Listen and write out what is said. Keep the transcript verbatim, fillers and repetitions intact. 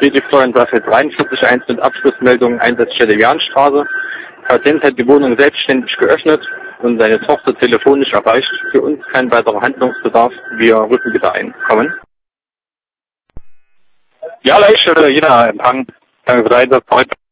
Friedrichsfeuern dreiundvierzig eins mit Abschlussmeldung Einsatzstelle Jahnstraße. Patient hat die Wohnung selbstständig geöffnet und seine Tochter telefonisch erreicht. Für uns kein weiterer Handlungsbedarf. Wir rücken bitte ein. Kommen. Ja, Leitstelle, jeder Empfang. Danke für den Einsatz heute.